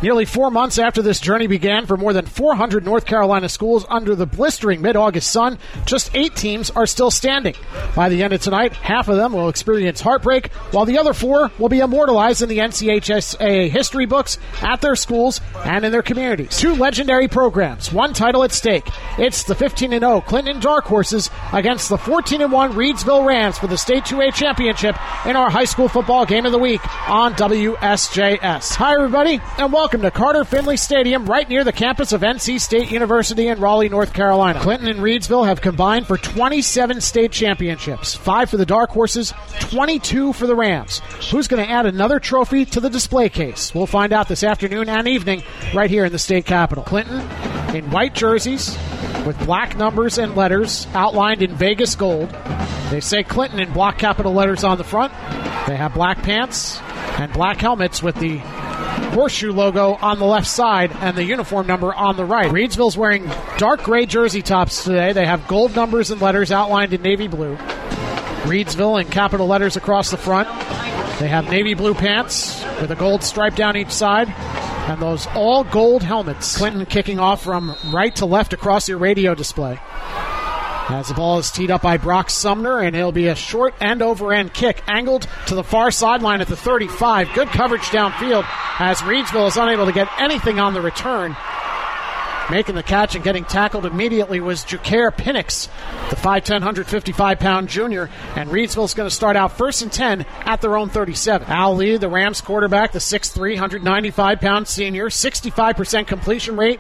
Nearly 4 months after this journey began for more than 400 North Carolina schools under the blistering mid-August sun, just 8 teams are still standing. By the end of tonight, half of them will experience heartbreak, while the other 4 will be immortalized in the NCHSAA history books at their schools and in their communities. 2 legendary programs, 1 title at stake. It's the 15-0 Clinton Dark Horses against the 14-1 Reedsville Rams for the State 2A Championship in our high school football game of the week on WSJS. Hi, everybody, and welcome to Carter Finley Stadium right near the campus of NC State University in Raleigh, North Carolina. Clinton and Reedsville have combined for 27 state championships, 5 for the Dark Horses, 22 for the Rams. Who's going to add another trophy to the display case? We'll find out this afternoon and evening right here in the state capitol. Clinton in white jerseys with black numbers and letters outlined in Vegas gold. They say Clinton in block capital letters on the front. They have black pants and black helmets with the horseshoe logo on the left side and the uniform number on the right. Reedsville's wearing dark gray jersey tops today. They have gold numbers and letters outlined in navy blue. Reedsville in capital letters across the front. They have navy blue pants with a gold stripe down each side and those all gold helmets. Clinton kicking off from right to left across your radio display. As the ball is teed up by Brock Sumner, and it'll be a short end-over-end kick angled to the far sideline at the 35. Good coverage downfield as Reedsville is unable to get anything on the return. Making the catch and getting tackled immediately was Jacaire Pinnix, the 5'10", 155-pound junior, and Reedsville's going to start out 1st and 10 at their own 37. Al Lee, the Rams quarterback, the 6'3", 195-pound senior, 65% completion rate,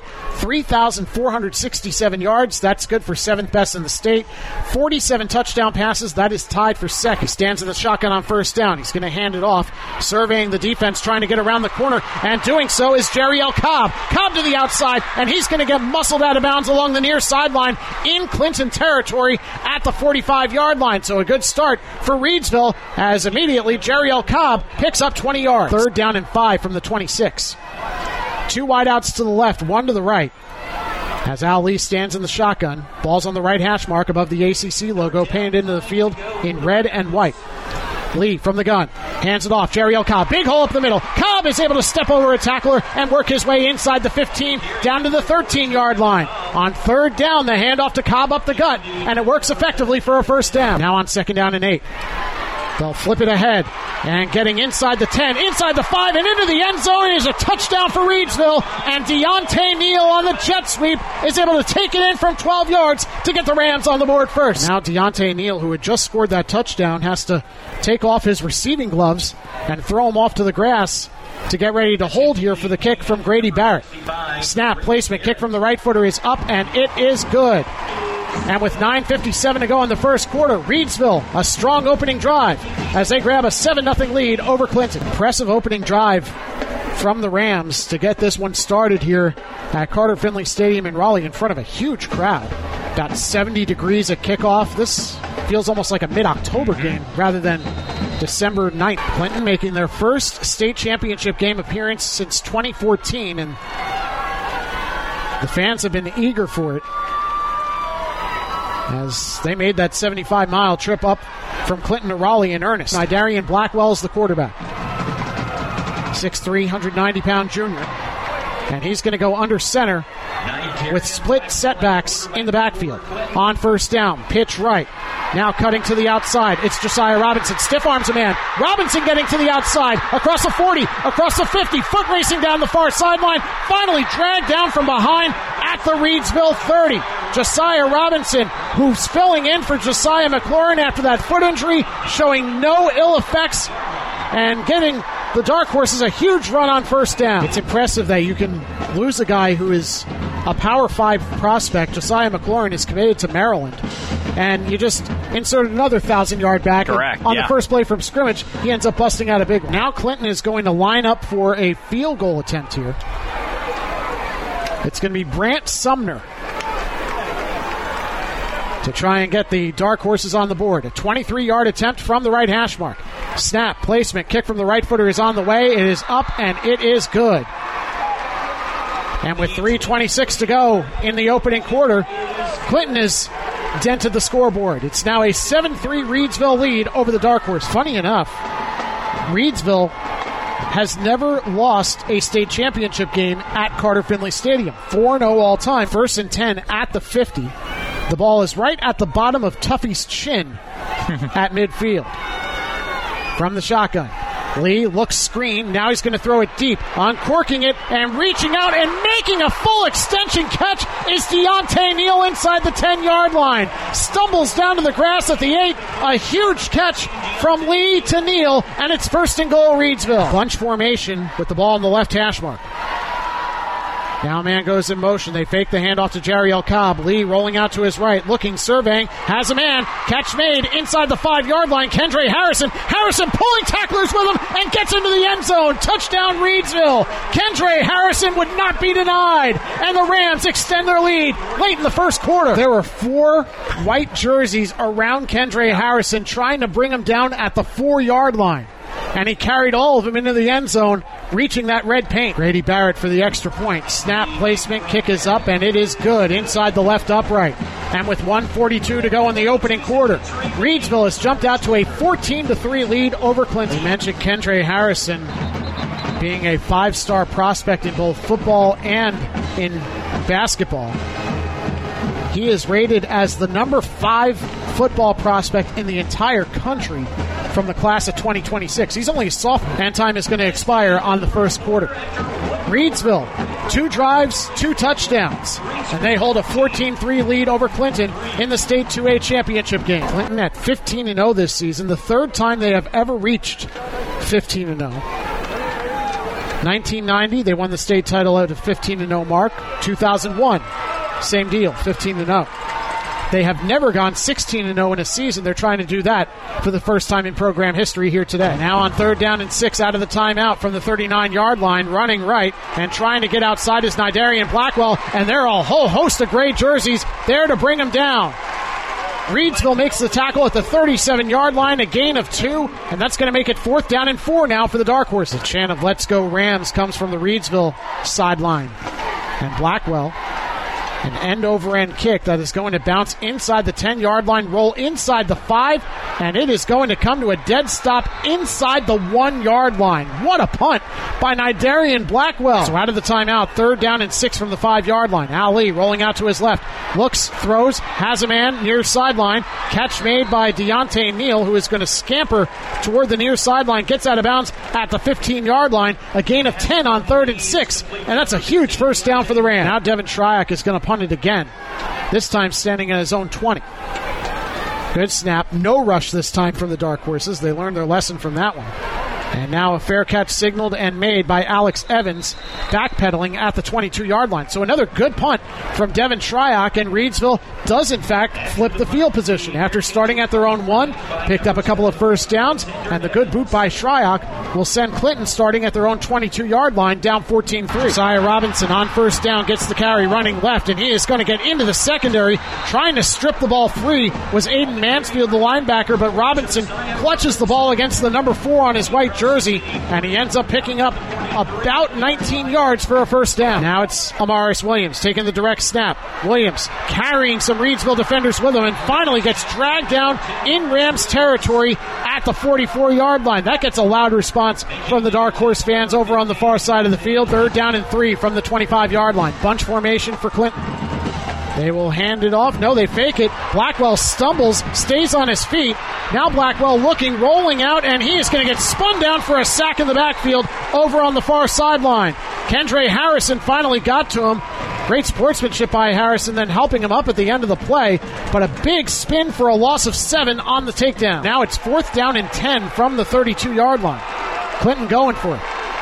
3,467 yards. That's good for 7th best in the state. 47 touchdown passes. That is tied for second. He stands in the shotgun on 1st down. He's going to hand it off, surveying the defense, trying to get around the corner, and doing so is Jeriel Cobb. Cobb to the outside, and he's going to get muscled out of bounds along the near sideline in Clinton territory at the 45-yard line. So a good start for Reedsville as immediately Jeriel Cobb picks up 20 yards. 3rd down and 5 from the 26. 2 wideouts to the left, 1 to the right. As Al Lee stands in the shotgun, ball's on the right hash mark above the ACC logo, painted into the field in red and white. Lee from the gun, hands it off, Jeriel Cobb, big hole up the middle. Cobb is able to step over a tackler and work his way inside the 15 down to the 13-yard line. On 3rd down, the handoff to Cobb up the gut, and it works effectively for a 1st down. Now on 2nd down and 8. They'll flip it ahead, and getting inside the 10, inside the 5, and into the end zone is a touchdown for Reedsville, and Deontay Neal on the jet sweep is able to take it in from 12 yards to get the Rams on the board first. Now Deontay Neal, who had just scored that touchdown, has to take off his receiving gloves and throw them off to the grass to get ready to hold here for the kick from Grady Barrett. Snap, placement, kick from the right footer is up, and it is good. And with 9:57 to go in the first quarter, Reedsville, a strong opening drive as they grab a 7-0 lead over Clinton. Impressive opening drive from the Rams to get this one started here at Carter Finley Stadium in Raleigh in front of a huge crowd. About 70 degrees at kickoff. This feels almost like a mid-October game rather than December 9th. Clinton making their first state championship game appearance since 2014, and the fans have been eager for it as they made that 75-mile trip up from Clinton to Raleigh in earnest. Idarian Blackwell is the quarterback. 6'3", 190-pound junior. And he's going to go under center with split setbacks in the backfield. On 1st down, pitch right. Now cutting to the outside. It's Josiah Robinson. Stiff arms a man. Robinson getting to the outside. Across the 40. Across the 50. Foot racing down the far sideline. Finally dragged down from behind at the Reedsville 30. Josiah Robinson, who's filling in for Josiah McLaurin after that foot injury, showing no ill effects and getting the Dark Horses a huge run on 1st down. It's impressive that you can lose a guy who is a Power 5 prospect. Josiah McLaurin is committed to Maryland. And you just inserted another 1,000-yard back. Correct, on the first play from scrimmage, he ends up busting out a big one. Now Clinton is going to line up for a field goal attempt here. It's going to be Brant Sumner to try and get the Dark Horses on the board. A 23-yard attempt from the right hash mark. Snap, placement, kick from the right footer is on the way. It is up, and it is good. And with 3:26 to go in the opening quarter, Clinton has dented the scoreboard. It's now a 7-3 Reedsville lead over the Dark Horse. Funny enough, Reedsville has never lost a state championship game at Carter Finley Stadium. 4-0 all time. 1st and 10 at the 50. The ball is right at the bottom of Tuffy's chin at midfield. From the shotgun, Lee looks screen. Now he's going to throw it deep, uncorking it and reaching out and making a full extension catch is Deontay Neal inside the 10-yard line. Stumbles down to the grass at the 8. A huge catch from Lee to Neal, and it's 1st and goal, Reedsville. Bunch formation with the ball on the left hash mark. Now man goes in motion. They fake the handoff to Jariel Cobb. Lee rolling out to his right, looking, surveying, has a man. Catch made inside the 5-yard line. Kendre Harrison. Harrison pulling tacklers with him and gets into the end zone. Touchdown, Reedsville. Kendre Harrison would not be denied. And the Rams extend their lead late in the first quarter. There were 4 white jerseys around Kendre Harrison trying to bring him down at the 4-yard line. And he carried all of them into the end zone, reaching that red paint. Grady Barrett for the extra point. Snap placement, kick is up, and it is good inside the left upright. And with 1:42 to go in the opening quarter, Reedsville has jumped out to a 14-3 lead over Clinton. We mentioned Kendre Harrison being a 5-star prospect in both football and in basketball. He is rated as the number 5 football prospect in the entire country from the class of 2026. He's only a sophomore, and time is going to expire on the first quarter. Reedsville, 2 drives, 2 touchdowns, and they hold a 14-3 lead over Clinton in the state 2A championship game. Clinton at 15-0 this season, the 3rd time they have ever reached 15-0. 1990, they won the state title at a 15-0 mark. 2001, same deal, 15-0. They have never gone 16-0 in a season. They're trying to do that for the first time in program history here today. Now on 3rd down and 6 out of the timeout from the 39-yard line, running right and trying to get outside is Nidarian Blackwell, and there are a whole host of gray jerseys there to bring him down. Reedsville makes the tackle at the 37-yard line, a gain of 2, and that's going to make it 4th down and 4 now for the Dark Horses. The chant of "Let's Go Rams" comes from the Reedsville sideline. And Blackwell, an end-over-end kick that is going to bounce inside the 10-yard line, roll inside the 5, and it is going to come to a dead stop inside the 1-yard line. What a punt by Nidarian Blackwell. So out of the timeout, 3rd down and 6 from the 5-yard line. Ali rolling out to his left. Looks, throws, has a man near sideline. Catch made by Deontay Neal, who is going to scamper toward the near sideline. Gets out of bounds at the 15-yard line. A gain of 10 on 3rd and 6, and that's a huge first down for the Rams. Now Devin Shryock is going to punt it again, this time standing at his own 20. Good snap, no rush this time from the Dark Horses. They learned their lesson from that one. And now a fair catch signaled and made by Alex Evans, backpedaling at the 22-yard line. So another good punt from Devin Shryock, and Reedsville does, in fact, flip the field position. After starting at their own 1, picked up a couple of first downs, and the good boot by Shryock will send Clinton starting at their own 22-yard line, down 14-3. Josiah Robinson on first down gets the carry running left, and he is going to get into the secondary. Trying to strip the ball free was Aiden Mansfield, the linebacker, but Robinson clutches the ball against the number 4 on his white jersey, and he ends up picking up about 19 yards for a first down. Now it's Amaris Williams taking the direct snap. Williams carrying some Reedsville defenders with him and finally gets dragged down in Rams territory at the 44-yard line. That gets a loud response from the Dark Horse fans over on the far side of the field. 3rd down and 3 from the 25-yard line. Bunch formation for Clinton. They will hand it off. No, they fake it. Blackwell stumbles, stays on his feet. Now Blackwell looking, rolling out, and he is going to get spun down for a sack in the backfield over on the far sideline. Kendre Harrison finally got to him. Great sportsmanship by Harrison, then helping him up at the end of the play, but a big spin for a loss of 7 on the takedown. Now it's 4th down and 10 from the 32-yard line. Clinton going for it.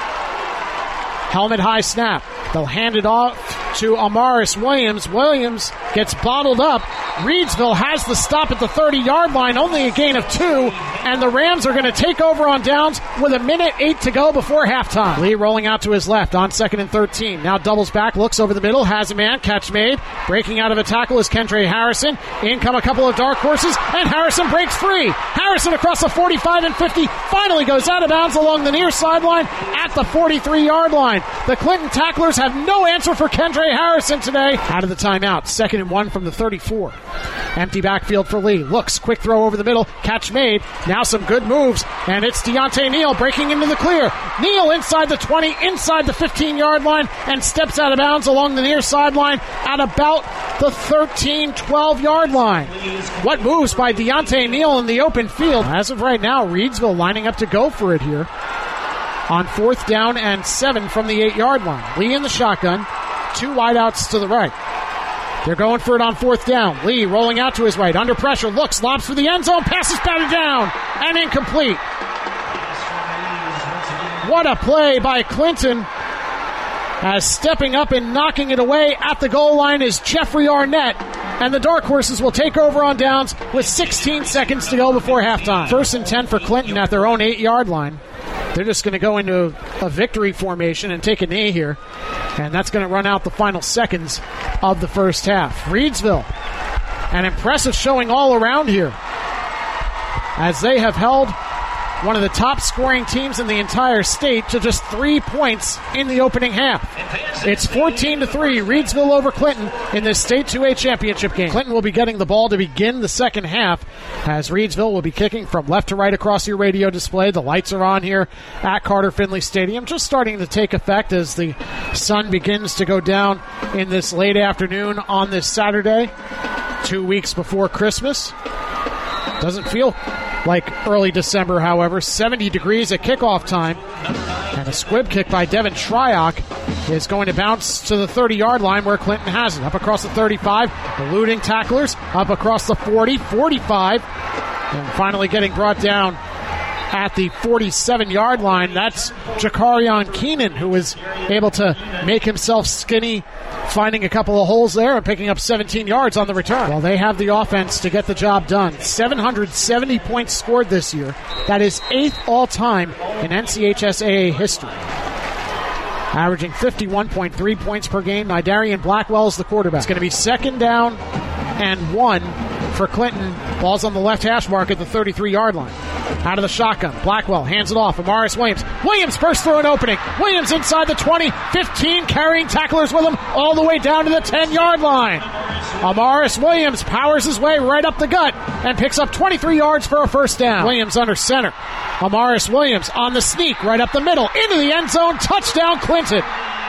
Helmet high snap. They'll hand it off to Amaris Williams. Williams gets bottled up. Reedsville has the stop at the 30-yard line, only a gain of 2, and the Rams are going to take over on downs with 1:08 to go before halftime. Lee rolling out to his left on 2nd and 13. Now doubles back, looks over the middle, has a man, catch made. Breaking out of a tackle is Kendre Harrison. In come a couple of Dark Horses, and Harrison breaks free. Harrison across the 45 and 50, finally goes out of bounds along the near sideline at the 43-yard line. The Clinton tacklers have no answer for Kendre Harrison today. Out of the timeout, 2nd and 1 from the 34. Empty backfield for Lee. Looks, quick throw over the middle, catch made. Now some good moves, and it's Deontay Neal breaking into the clear. Neal inside the 20, inside the 15-yard line, and steps out of bounds along the near sideline at about the 13, 12-yard line. What moves by Deontay Neal in the open field. As of right now, Reidsville lining up to go for it here on 4th down and 7 from the 8-yard line. Lee in the shotgun, 2 wideouts to the right. They're going for it on 4th down. Lee rolling out to his right, under pressure, looks, lobs for the end zone, passes batted down, and incomplete. What a play by Clinton, as stepping up and knocking it away at the goal line is Jeffrey Arnett, and the Dark Horses will take over on downs with 16 seconds to go before halftime. 1st and 10 for Clinton at their own 8-yard line. They're just going to go into a victory formation and take a knee here, and that's going to run out the final seconds of the first half. Reidsville, an impressive showing all around here, as they have held one of the top scoring teams in the entire state to just 3 points in the opening half. It's 14-3, Reidsville over Clinton in this state 2A championship game. Clinton will be getting the ball to begin the second half, as Reidsville will be kicking from left to right across your radio display. The lights are on here at Carter Finley Stadium, just starting to take effect as the sun begins to go down in this late afternoon on this Saturday, 2 weeks before Christmas. Doesn't feel like early December, however. 70 degrees at kickoff time. And a squib kick by Devin Shryock is going to bounce to the 30-yard line where Clinton has it. Up across the 35, eluding tacklers. Up across the 40, 45. And finally getting brought down at the 47-yard line. That's Jakarion Keenan, who was able to make himself skinny, finding a couple of holes there and picking up 17 yards on the return. Well, they have the offense to get the job done. 770 points scored this year. That is 8th all-time in NCHSAA history. Averaging 51.3 points per game. Nidarian Blackwell is the quarterback. It's going to be 2nd down and 1 for Clinton. Ball's on the left hash mark at the 33-yard line. Out of the shotgun, Blackwell hands it off. Amaris Williams. Williams bursts through an opening. Williams inside the 20, 15, carrying tacklers with him all the way down to the 10-yard line. Amaris Williams powers his way right up the gut and picks up 23 yards for a first down. Williams under center. Amaris Williams on the sneak right up the middle into the end zone. Touchdown, Clinton.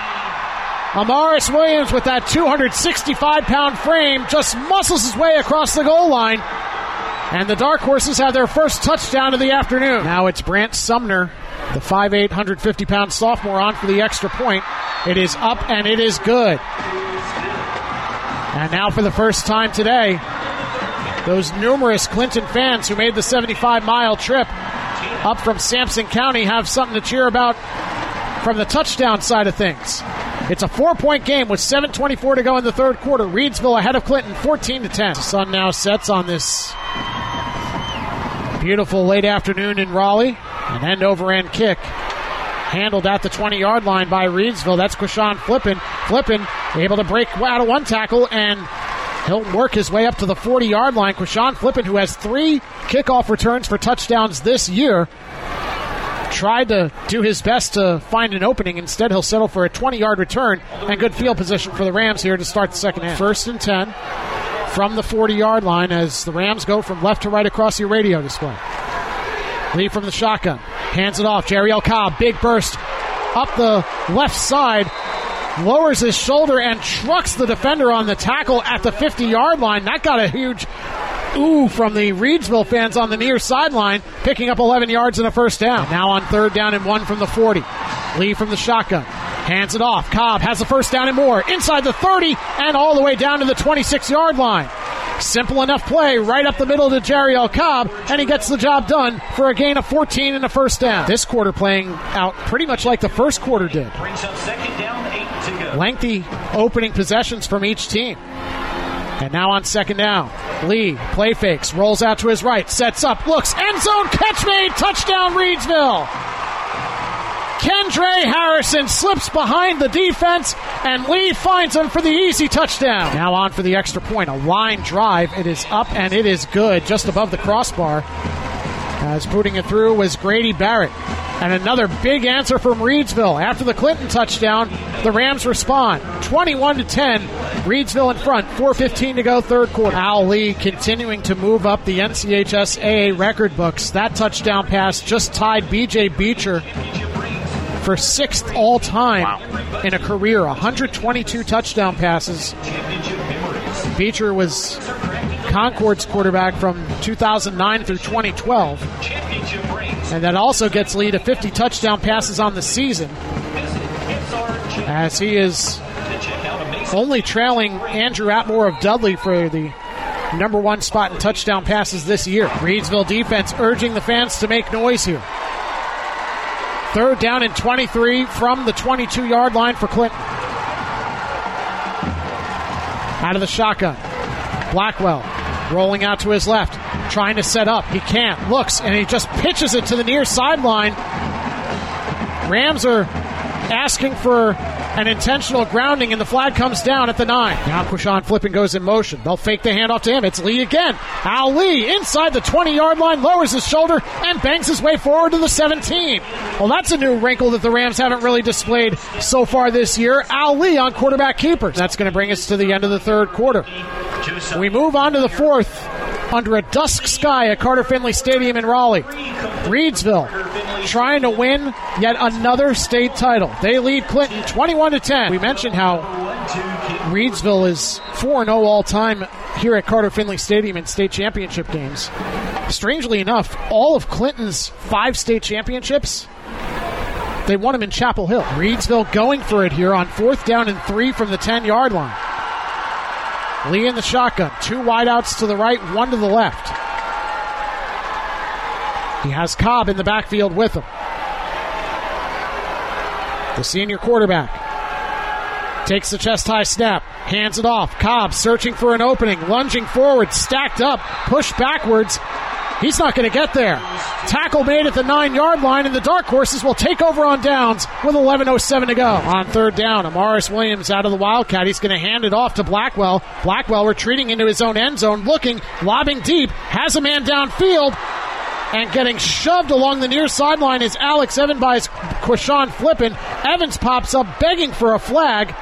Amaris Williams with that 265-pound frame just muscles his way across the goal line. And the Dark Horses have their first touchdown of the afternoon. Now it's Brant Sumner, the 5'8", 150-pound sophomore, on for the extra point. It is up and it is good. And now for the first time today, those numerous Clinton fans who made the 75-mile trip up from Sampson County have something to cheer about from the touchdown side of things. It's a 4-point game with 7:24 to go in the third quarter. Reidsville ahead of Clinton, 14-10. The sun now sets on this beautiful late afternoon in Raleigh. An end-over-end kick handled at the 20-yard line by Reidsville. That's Quashawn Flippin. Flippin able to break out of one tackle, and he'll work his way up to the 40-yard line. Quashawn Flippin, who has 3 kickoff returns for touchdowns this year, tried to do his best to find an opening. Instead, he'll settle for a 20-yard return and good field position for the Rams here to start the second half. 1st and 10 from the 40-yard line as the Rams go from left to right across your radio display. Lee from the shotgun. Hands it off. Jeriel Cobb, big burst up the left side. Lowers his shoulder and trucks the defender on the tackle at the 50-yard line. That got a huge ooh from the Reidsville fans on the near sideline, picking up 11 yards and a first down. And now on 3rd down and 1 from the 40. Lee from the shotgun. Hands it off. Cobb has the first down and more. Inside the 30 and all the way down to the 26-yard line. Simple enough play right up the middle to Jeriel Cobb, and he gets the job done for a gain of 14 and a first down. This quarter playing out pretty much like the first quarter did. Brings up 2nd down, 8 to go. Lengthy opening possessions from each team. And now on 2nd down, Lee play fakes, rolls out to his right, sets up, looks, end zone, catch made, touchdown Reidsville. Kendre Harrison slips behind the defense, and Lee finds him for the easy touchdown. Now on for the extra point, a line drive. It is up and it is good, just above the crossbar. As putting it through was Grady Barrett. And another big answer from Reidsville. After the Clinton touchdown, the Rams respond. 21-10. Reedsville in front, 4:15 to go, third quarter. Al Lee continuing to move up the NCHSAA record books. That touchdown pass just tied B.J. Beecher for 6th all-time in a career, 122 touchdown passes. Beecher was Concord's quarterback from 2009 through 2012. And that also gets Lee to 50 touchdown passes on the season, as he is only trailing Andrew Atmore of Dudley for the number 1 spot in touchdown passes this year. Reedsville defense urging the fans to make noise here. 3rd down and 23 from the 22-yard line for Clinton. Out of the shotgun. Blackwell rolling out to his left, trying to set up. He can't. Looks, and he just pitches it to the near sideline. Rams are asking for an intentional grounding, and the flag comes down at the 9. Now Quishon Flippin goes in motion. They'll fake the handoff to him. It's Lee again. Al Lee inside the 20-yard line, lowers his shoulder, and bangs his way forward to the 17. Well, that's a new wrinkle that the Rams haven't really displayed so far this year. Al Lee on quarterback keepers. That's going to bring us to the end of the third quarter. We move on to the fourth under a dusk sky at Carter Finley Stadium in Raleigh. Reedsville trying to win yet another state title. They lead Clinton 21-10. We mentioned how Reedsville is 4-0 all-time here at Carter Finley Stadium in state championship games. Strangely enough, all of Clinton's 5 state championships, they won them in Chapel Hill. Reedsville going for it here on 4th down and 3 from the 10-yard line. Lee in the shotgun. 2 wideouts to the right, 1 to the left. He has Cobb in the backfield with him. The senior quarterback takes the chest-high snap, hands it off. Cobb searching for an opening, lunging forward, stacked up, pushed backwards. He's not going to get there. Tackle made at the 9-yard line, and the Dark Horses will take over on downs with 11:07 to go. On 3rd down, Amaris Williams out of the Wildcat. He's going to hand it off to Blackwell. Blackwell retreating into his own end zone, looking, lobbing deep, has a man downfield, and getting shoved along the near sideline is Alex Evans by Quishon Flippin. Evans pops up begging for a flag.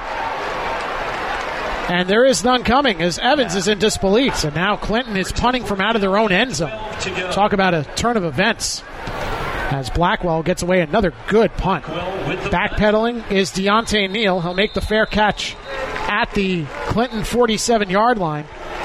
And there is none coming as Evans is in disbelief. So now Clinton is punting from out of their own end zone. Talk about a turn of events as Blackwell gets away another good punt. Backpedaling is Deontay Neal. He'll make the fair catch at the Clinton 47-yard line.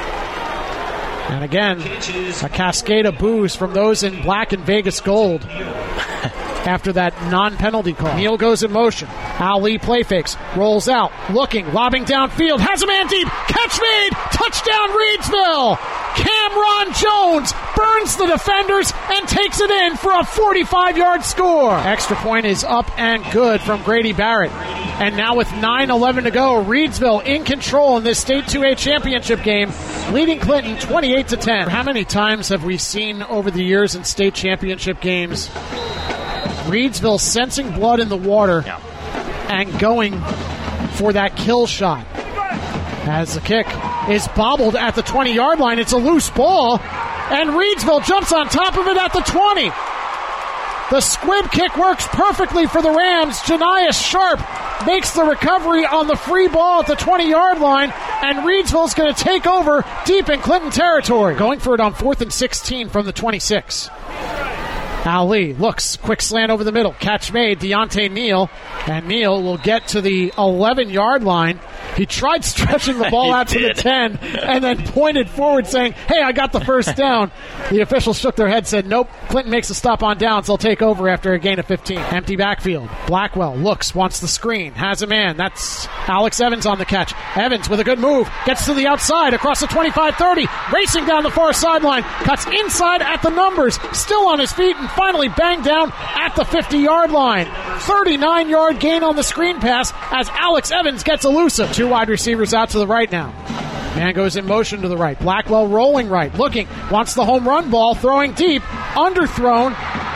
And again, a cascade of boos from those in black and Vegas gold after that non-penalty call. Neal goes in motion. Al Lee play fakes, rolls out, looking, lobbing downfield, has a man deep, catch made, touchdown Reedsville! Cameron Jones burns the defenders and takes it in for a 45-yard score. Extra point is up and good from Grady Barrett. And now with 9:11 to go, Reedsville in control in this State 2A championship game, leading Clinton 28-10. How many times have we seen over the years in state championship games Reedsville sensing blood in the water and going for that kill shot? As the kick is bobbled at the 20-yard line, it's a loose ball, and Reedsville jumps on top of it at the 20. The squib kick works perfectly for the Rams. Janias Sharp makes the recovery on the free ball at the 20-yard line, and Reedsville's going to take over deep in Clinton territory. Going for it on 4th and 16 from the 26. Al Lee looks, quick slant over the middle. Catch made, Deontay Neal, and Neal will get to the 11-yard line. He tried stretching the ball out to the 10 and then pointed forward saying, hey, I got the first down. The officials shook their head, said, nope, Clinton makes a stop on downs. They'll take over after a gain of 15. Empty backfield. Blackwell looks, wants the screen, has a man. That's Alex Evans on the catch. Evans with a good move, gets to the outside across the 25-30, racing down the far sideline, cuts inside at the numbers, still on his feet, and finally banged down at the 50-yard line. 39-yard gain on the screen pass as Alex Evans gets elusive. 2 wide receivers out to the right now. Man goes in motion to the right. Blackwell rolling right, looking, wants the home run ball, throwing deep, underthrown.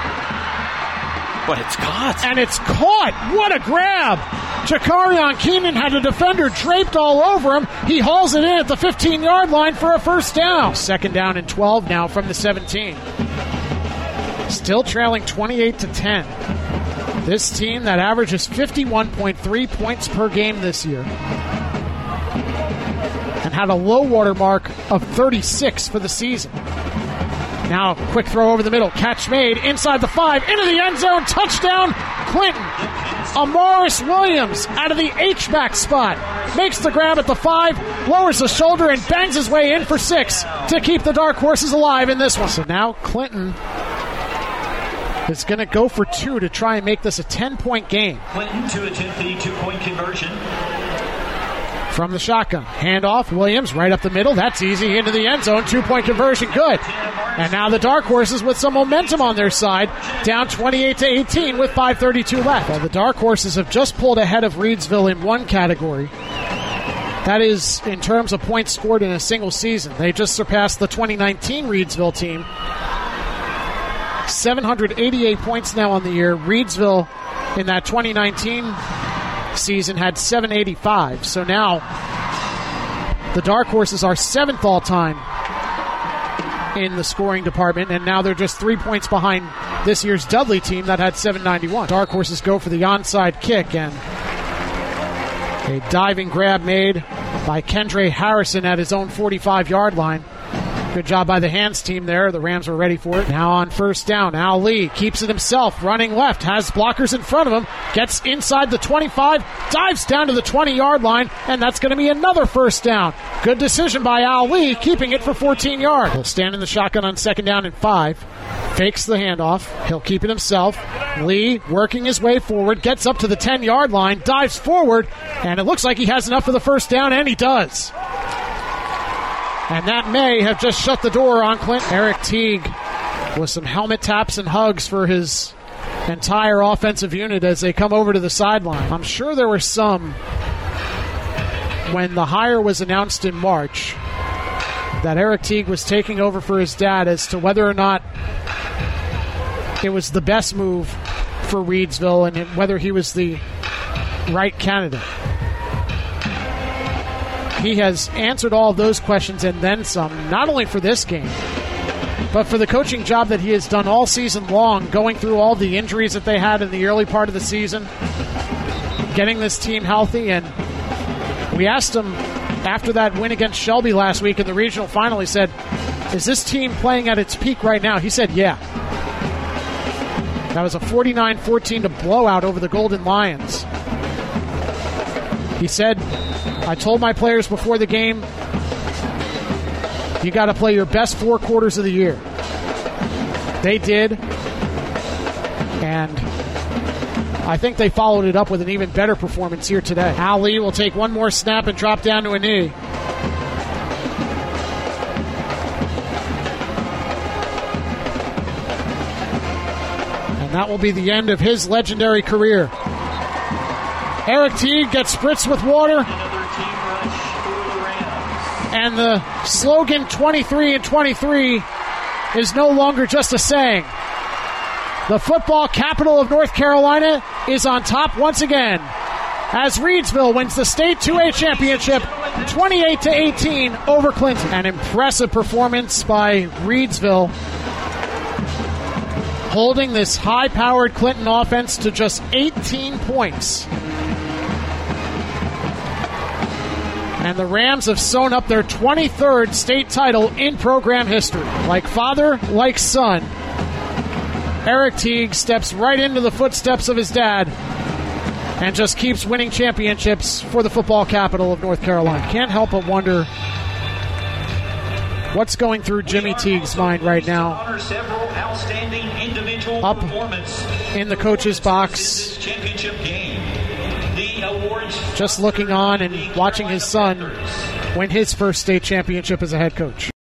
But it's caught. And it's caught. What a grab. Jakarion Keenan had a defender draped all over him. He hauls it in at the 15-yard line for a first down. 2nd down and 12 now from the 17. Still trailing 28-10. This team that averages 51.3 points per game this year and had a low water mark of 36 for the season. Now, quick throw over the middle. Catch made inside the 5, into the end zone. Touchdown, Clinton. Amaris Williams out of the H-back spot. Makes the grab at the 5, lowers the shoulder, and bangs his way in for 6 to keep the Dark Horses alive in this one. So now Clinton is going to go for 2 to try and make this a 10-point game. Clinton to attempt the 2-point conversion. From the shotgun. Handoff, Williams right up the middle. That's easy. Into the end zone. 2-point conversion. Good. And now the Dark Horses with some momentum on their side. Down 28-18 with 5:32 left. Well, the Dark Horses have just pulled ahead of Reidsville in one category. That is in terms of points scored in a single season. They just surpassed the 2019 Reidsville team. 788 points now on the year. Reidsville in that 2019 season had 785. So now the Dark Horses are 7th all time in the scoring department, and now they're just 3 points behind this year's Dudley team that had 791. Dark Horses go for the onside kick, and a diving grab made by Kendre Harrison at his own 45-yard line. Good job by the hands team there. The Rams were ready for it. Now on first down, Al Lee keeps it himself, running left, has blockers in front of him, gets inside the 25, dives down to the 20-yard line, and that's going to be another first down. Good decision by Al Lee, keeping it for 14 yards. He'll stand in the shotgun on 2nd down and 5. Fakes the handoff. He'll keep it himself. Lee working his way forward, gets up to the 10-yard line, dives forward, and it looks like he has enough for the first down, and he does. And that may have just shut the door on Clinton. Eric Teague with some helmet taps and hugs for his entire offensive unit as they come over to the sideline. I'm sure there were some when the hire was announced in March that Eric Teague was taking over for his dad as to whether or not it was the best move for Reidsville and whether he was the right candidate. He has answered all of those questions and then some, not only for this game, but for the coaching job that he has done all season long, going through all the injuries that they had in the early part of the season, getting this team healthy. And we asked him after that win against Shelby last week in the regional final, he said, is this team playing at its peak right now? He said, yeah. That was a 49-14 blowout over the Golden Lions. He said, I told my players before the game, you got to play your best 4 quarters of the year. They did. And I think they followed it up with an even better performance here today. Al Lee will take one more snap and drop down to a knee. And that will be the end of his legendary career. Eric Teague gets spritzed with water. And the slogan 23 and 23 is no longer just a saying. The football capital of North Carolina is on top once again as Reidsville wins the state 2A championship 28-18 over Clinton. An impressive performance by Reidsville, holding this high-powered Clinton offense to just 18 points. And the Rams have sewn up their 23rd state title in program history. Like father, like son, Eric Teague steps right into the footsteps of his dad and just keeps winning championships for the football capital of North Carolina. Can't help but wonder what's going through Jimmy Teague's mind right now. Up in the coach's box, just looking on and watching his son win his first state championship as a head coach.